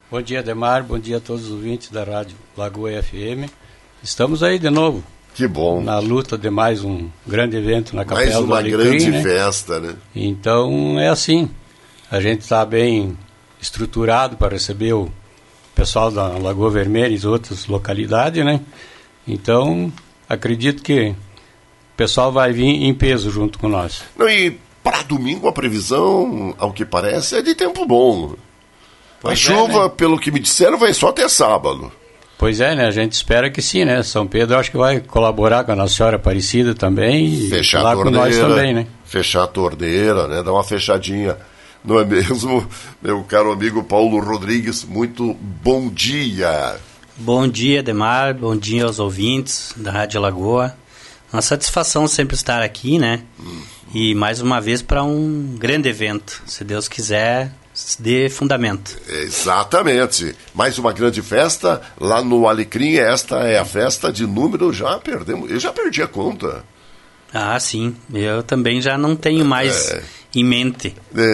Bom dia, Ademar. Bom dia a todos os ouvintes da Rádio Lagoa FM. Estamos aí de novo. Que bom. Na luta de mais um grande evento na Capela do Mais uma Alecrim, grande festa, né? Então, é assim. A gente está bem estruturado para receber o pessoal da Lagoa Vermelha e outras localidades, né? Então, acredito que o pessoal vai vir em peso junto com nós. Não, e para domingo a previsão, ao que parece, é de tempo bom. A chuva, né? pelo que me disseram, vai só até sábado. Pois é, né? A gente espera que sim, né? São Pedro acho que vai colaborar com a Nossa Senhora Aparecida também e fechar lá a torneira, com nós também, né? Fechar a torneira, né? Dar uma fechadinha. Não é mesmo, meu caro amigo Paulo Rodrigues? Muito bom dia. Bom dia, Ademar. Bom dia aos ouvintes da Rádio Lagoa. Uma satisfação sempre estar aqui, né? E mais uma vez para um grande evento. Se Deus quiser, dê fundamento. Exatamente. Mais uma grande festa lá no Alecrim. Esta é a festa de número, eu já perdi a conta. Ah, sim. Eu também já não tenho mais em mente.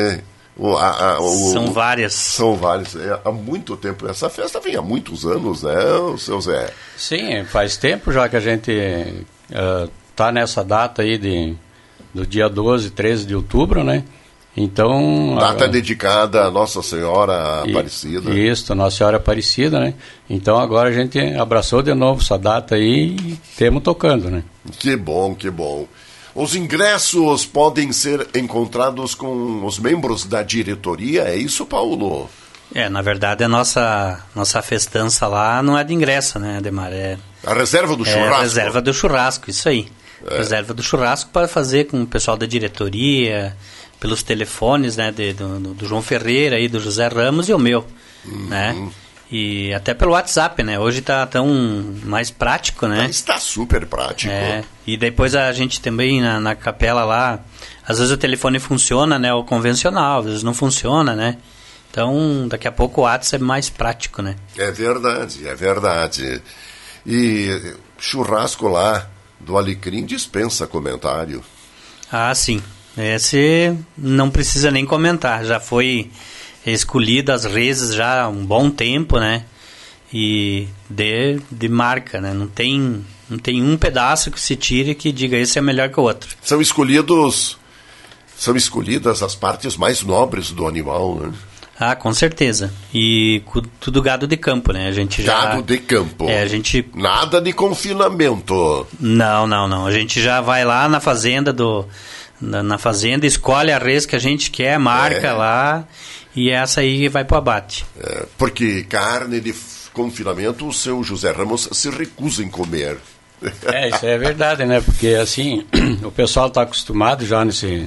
São várias. São várias. Há muito tempo. Essa festa vem há muitos anos, né, seu Zé? Sim, faz tempo já que a gente está nessa data aí do dia 12, 13 de outubro, né? Então... Data dedicada a Nossa Senhora Aparecida. Isso, Nossa Senhora Aparecida, né? Então agora a gente abraçou de novo essa data aí e temos tocando, né? Que bom, que bom. Os ingressos podem ser encontrados com os membros da diretoria, é isso, Paulo? Na verdade a nossa festança lá não é de ingresso, né, Ademar? A reserva do churrasco. A reserva do churrasco, isso aí. Reserva do churrasco para fazer com o pessoal da diretoria, pelos telefones, né, do João Ferreira e do José Ramos e o meu, né? E até pelo WhatsApp, né? Hoje está tão mais prático, né? Está super prático. E depois a gente também na capela lá, às vezes o telefone funciona, né? O convencional, às vezes não funciona, né? Então, daqui a pouco o WhatsApp é mais prático, né? É verdade, é verdade. E churrasco lá do Alecrim dispensa comentário. Ah, sim. Esse não precisa nem comentar. Já foi escolhido as reses já há um bom tempo, né? E de marca, né? Não tem um pedaço que se tire que diga esse é melhor que o outro. São escolhidas as partes mais nobres do animal, né? Ah, com certeza. E tudo gado de campo, né? A gente gado de campo. Nada de confinamento. Não. A gente já vai lá na fazenda na fazenda, escolhe a res que a gente quer, marca lá, e essa aí vai pro abate. Porque carne de confinamento o seu José Ramos se recusa em comer. Isso é verdade, né? Porque assim, o pessoal está acostumado já nesse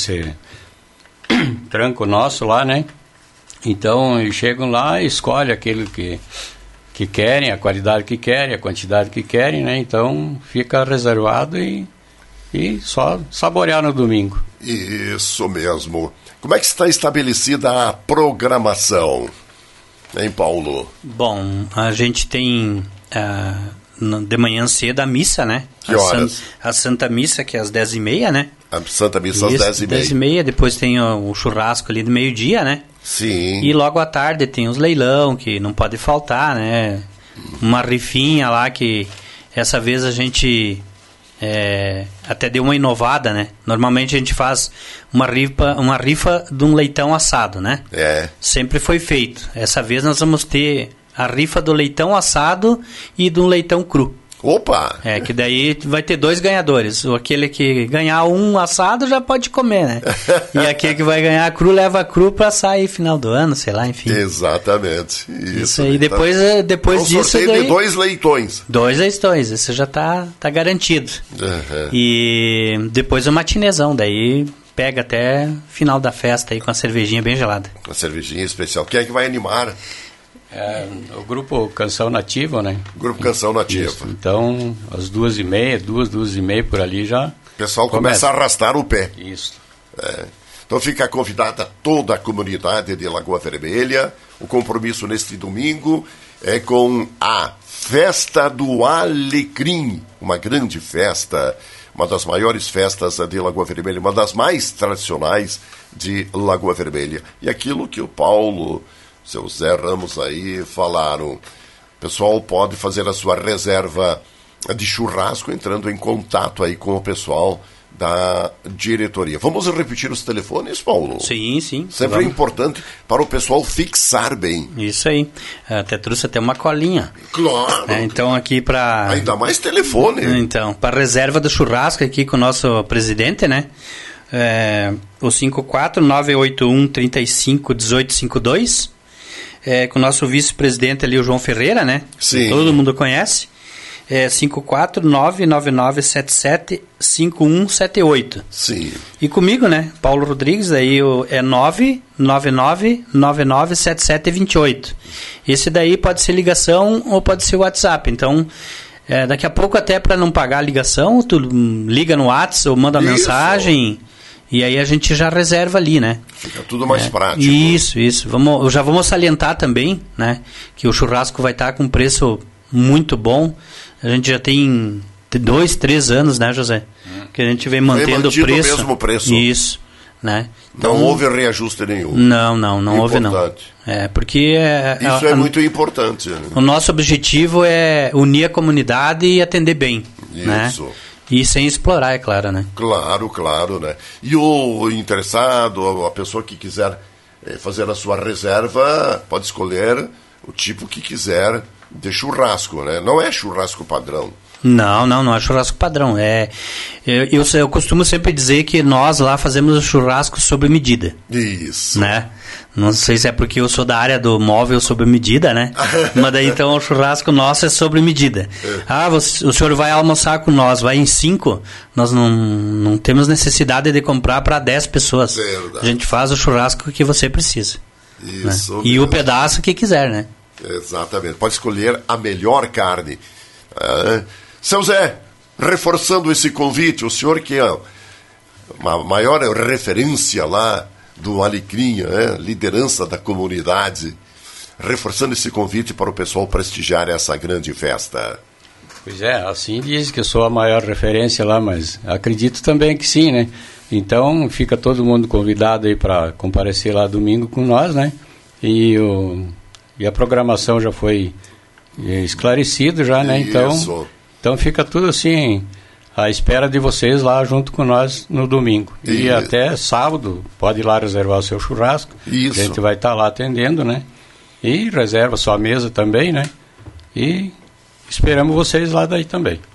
tranco nosso lá, né? Então, eles chegam lá e escolhem aquilo que querem, a qualidade que querem, a quantidade que querem, né? Então, fica reservado e só saborear no domingo. Isso mesmo. Como é que está estabelecida a programação, hein, Paulo? Bom, a gente tem de manhã cedo a missa, né? Que horas? A Santa Missa, que é às 10h30, né? A Santa Missa às 10h30. 10h30, depois tem o churrasco ali de meio-dia, né? Sim. E logo à tarde tem os leilão, que não pode faltar, né? Uma rifinha lá que essa vez a gente até deu uma inovada, né? Normalmente a gente faz uma rifa de um leitão assado, né? Sempre foi feito. Essa vez nós vamos ter a rifa do leitão assado e do leitão cru. Opa! Que daí vai ter 2 ganhadores. Aquele que ganhar um assado já pode comer, né? E aquele que vai ganhar cru, leva cru pra sair final do ano, sei lá, enfim. Exatamente. Isso aí. Depois disso... sorteio daí, de 2 leitões. 2 leitões, esse já tá garantido. E depois o matinezão, daí pega até final da festa aí com a cervejinha bem gelada. Uma cervejinha especial. Quem é que vai animar? O grupo Canção Nativa, né? Grupo Canção Nativa. Isso. Então, às 2h30, 2h30 por ali já... O pessoal começa a arrastar o pé. Isso. Então fica convidada toda a comunidade de Lagoa Vermelha. O compromisso neste domingo é com a Festa do Alecrim. Uma grande festa, uma das maiores festas de Lagoa Vermelha, uma das mais tradicionais de Lagoa Vermelha. E aquilo que o Paulo seu Zé Ramos aí falaram. O pessoal pode fazer a sua reserva de churrasco entrando em contato aí com o pessoal da diretoria. Vamos repetir os telefones, Paulo? Sim. Sempre é importante para o pessoal fixar bem. Isso aí. Até trouxe até uma colinha. Claro. Então aqui para... Ainda mais telefone. Então, para reserva do churrasco aqui com o nosso presidente, né? O 54981351852. Com o nosso vice-presidente ali, o João Ferreira, né? Sim. Que todo mundo conhece. 54999775178. Sim. E comigo, né? Paulo Rodrigues, aí é 999997728. Esse daí pode ser ligação ou pode ser WhatsApp. Então, daqui a pouco até para não pagar a ligação, tu liga no WhatsApp ou manda uma mensagem e aí a gente já reserva ali, né? Fica tudo mais prático. Isso. Já vamos salientar também, né? Que o churrasco vai estar com preço muito bom. A gente já tem 2-3 anos, né, José? Que a gente vem mantendo o preço. O mesmo preço. Isso, né? Então, não houve reajuste nenhum. Não houve não. Porque isso é muito importante. Né? O nosso objetivo é unir a comunidade e atender bem, isso. Né? E sem explorar, é claro, né? Claro, né? E o interessado, a pessoa que quiser fazer a sua reserva, pode escolher o tipo que quiser de churrasco, né? Não é churrasco padrão. Não é churrasco padrão. Eu costumo sempre dizer que nós lá fazemos o churrasco sob medida. Isso. Né? Não sei se é porque eu sou da área do móvel sob medida, né? Mas daí então o churrasco nosso é sob medida. O senhor vai almoçar com nós, vai em 5, nós não temos necessidade de comprar para 10 pessoas. Verdade. A gente faz o churrasco que você precisa. Isso. Né? E o pedaço que quiser, né? Exatamente. Pode escolher a melhor carne. Seu Zé, reforçando esse convite, o senhor que é uma maior referência lá do Alecrim, liderança da comunidade, reforçando esse convite para o pessoal prestigiar essa grande festa. Pois assim diz que eu sou a maior referência lá, mas acredito também que sim, né? Então fica todo mundo convidado aí para comparecer lá domingo com nós, né? E a programação já foi esclarecida já, né? Então fica tudo assim à espera de vocês lá junto com nós no domingo. E até sábado pode ir lá reservar o seu churrasco. Isso. A gente vai estar lá atendendo, né? E reserva sua mesa também, né? E esperamos vocês lá daí também.